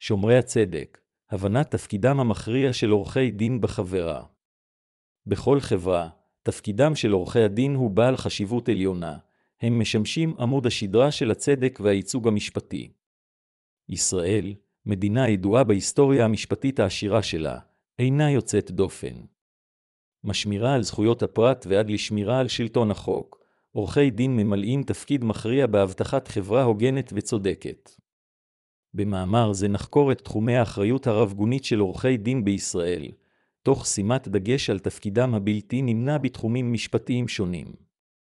שומרי הצדק, הבנת תפקידם המכריע של עורכי דין בחברה. בכל חברה, תפקידם של עורכי הדין הוא בעל חשיבות עליונה. הם משמשים עמוד השדרה של הצדק והייצוג המשפטי. ישראל, מדינה ידועה בהיסטוריה המשפטית העשירה שלה, אינה יוצאת דופן. משמירה על זכויות הפרט ועד לשמירה על שלטון החוק, עורכי דין ממלאים תפקיד מכריע בהבטחת חברה הוגנת וצודקת. במאמר זה נחקור את תחומי האחריות הרב-גונית של עורכי דין בישראל, תוך שימת דגש על תפקידם הבלתי נמנע בתחומים משפטיים שונים.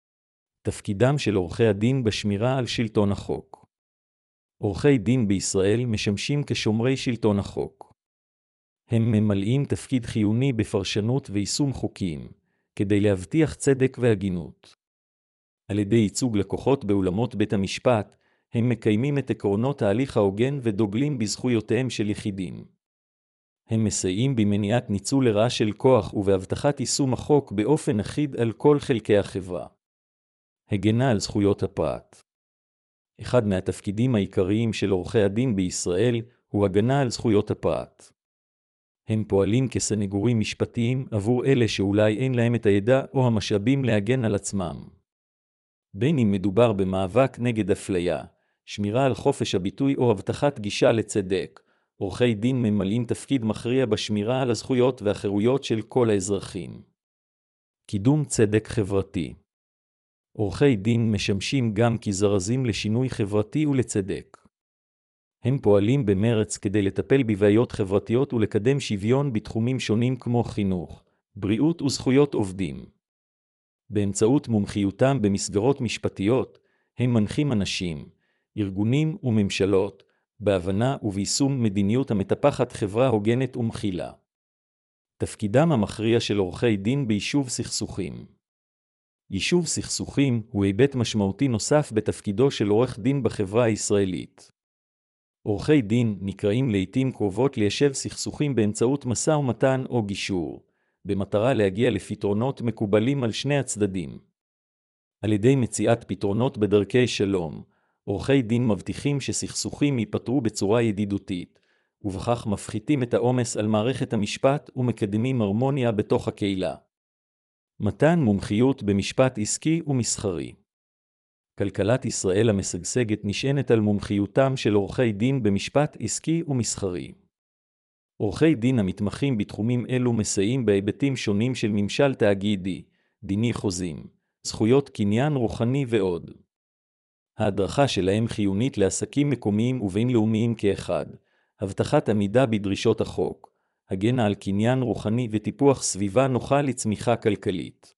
תפקידם של עורכי הדין בשמירה על שלטון החוק. עורכי דין בישראל משמשים כשומרי שלטון החוק. הם ממלאים תפקיד חיוני בפרשנות ויישום חוקים, כדי להבטיח צדק והגינות. על ידי ייצוג לקוחות באולמות בית המשפט, הם מקיימים את עקרונות ההליך ההוגן ודוגלים בזכויותיהם של יחידים. הם מסייעים במניעת ניצול לרעה של כוח ובהבטחת יישום החוק באופן אחיד על כל חלקי החברה. הגנה על זכויות הפרט. אחד מהתפקידים העיקריים של עורכי הדין בישראל הוא הגנה על זכויות הפרט. הם פועלים כסנגורים משפטיים עבור אלה שאולי אין להם את הידע או המשאבים להגן על עצמם. בין אם מדובר במאבק נגד אפליה, שמירה על חופש הביטוי או הבטחת גישה לצדק, עורכי דין ממלאים תפקיד מכריע בשמירה על הזכויות והחירויות של כל האזרחים. קידום צדק חברתי. עורכי דין משמשים גם כזרזים לשינוי חברתי ולצדק. הם פועלים במרץ כדי לטפל בבעיות חברתיות ולקדם שוויון בתחומים שונים כמו חינוך, בריאות וזכויות עובדים. באמצעות מומחיותם במסגרות משפטיות, הם מנחים אנשים, ארגונים וממשלות, בהבנה וביישום מדיניות המטפחת חברה הוגנת ומכילה. תפקידם המכריע של עורכי דין ביישוב סכסוכים. יישוב סכסוכים הוא היבט משמעותי נוסף בתפקידו של עורך דין בחברה הישראלית. עורכי דין נקראים לעתים קרובות ליישב סכסוכים באמצעות משא ומתן או גישור, במטרה להגיע לפתרונות מקובלים על שני הצדדים. על ידי מציאת פתרונות בדרכי שלום, עורכי דין מבטיחים שסכסוכים ייפתרו בצורה ידידותית, ובכך מפחיתים את העומס על מערכת המשפט ומקדמים הרמוניה בתוך הקהילה. מתן מומחיות במשפט עסקי ומסחרי. כלכלת ישראל המשגשגת נשענת על מומחיותם של עורכי דין במשפט עסקי ומסחרי. עורכי דין המתמחים בתחומים אלו מסייעים בהיבטים שונים של ממשל תאגידי, דיני חוזים, זכויות קניין רוחני ועוד. ההדרכה שלהם חיונית לעסקים מקומיים ובינלאומיים כאחד, הבטחת עמידה בדרישות החוק, הגנה על קניין רוחני וטיפוח סביבה נוחה לצמיחה כלכלית.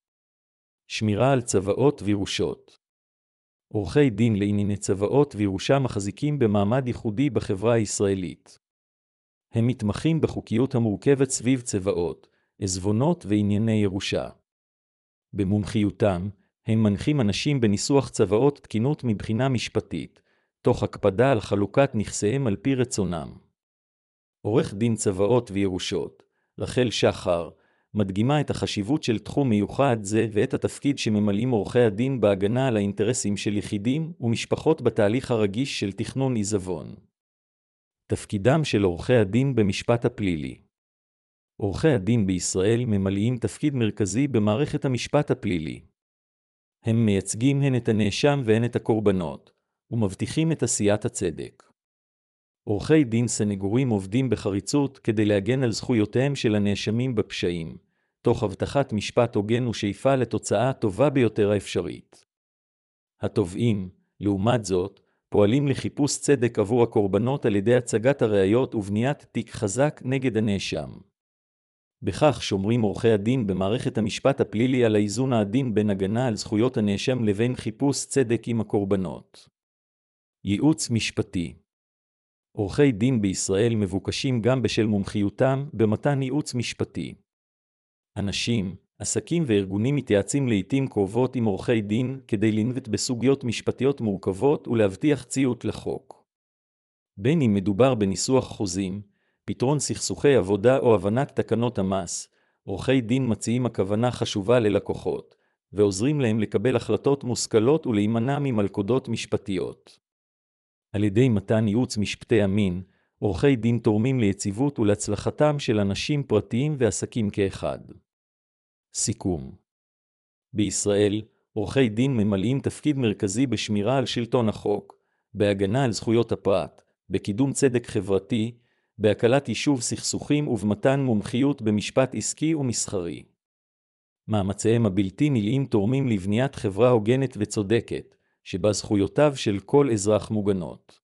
שמירה על צוואות וירושות. עורכי דין לענייני צוואות וירושה מחזיקים במעמד ייחודי בחברה הישראלית. הם מתמחים בחוקיות המורכבת סביב צוואות, עזבונות וענייני ירושה. במומחיותם, הם מנחים אנשים בניסוח צוואות תקינות מבחינה משפטית, תוך הקפדה על חלוקת נכסיהם על פי רצונם. עורך דין צוואות וירושות, רחל שחר, מדגימה את החשיבות של תחום מיוחד זה ואת התפקיד שממלאים עורכי הדין בהגנה על האינטרסים של יחידים ומשפחות בתהליך הרגיש של תכנון עיזבון. תפקידם של עורכי הדין במשפט הפלילי. עורכי הדין בישראל ממלאים תפקיד מרכזי במערכת המשפט הפלילי. הם מייצגים הן את הנאשם והן את הקורבנות, ומבטיחים את עשיית הצדק. עורכי דין סנגורים עובדים בחריצות כדי להגן על זכויותיהם של הנאשמים בפשעים, תוך הבטחת משפט הוגן ושאיפה לתוצאה הטובה ביותר האפשרית. התובעים, לעומת זאת, פועלים לחיפוש צדק עבור הקורבנות על ידי הצגת הראיות ובניית תיק חזק נגד הנאשם. בכך שומרים עורכי הדין במערכת המשפט הפלילי על האיזון העדין בין הגנה על זכויות הנאשם לבין חיפוש צדק עם הקורבנות. ייעוץ משפטי. עורכי דין בישראל מבוקשים גם בשל מומחיותם במתן ייעוץ משפטי. אנשים, עסקים וארגונים מתייעצים לעתים קרובות עם עורכי דין כדי לנווט בסוגיות משפטיות מורכבות ולהבטיח ציות לחוק. בין אם מדובר בניסוח חוזים, פתרון סכסוכי עבודה או הבנת תקנות המס, עורכי דין מציעים הכוונה חשובה ללקוחות, ועוזרים להם לקבל החלטות מושכלות ולהימנע ממלכודות משפטיות. על ידי מתן ייעוץ משפטי אמין, עורכי דין תורמים ליציבות ולהצלחתם של אנשים פרטיים ועסקים כאחד. סיכום. בישראל, עורכי דין ממלאים תפקיד מרכזי בשמירה על שלטון החוק, בהגנה על זכויות הפרט, בקידום צדק חברתי, בהקלת יישוב סכסוכים ובמתן מומחיות במשפט עסקי ומסחרי. מאמציהם הבלתי נלאים תורמים לבניית חברה הוגנת וצודקת, שבה זכויותיו של כל אזרח מוגנות.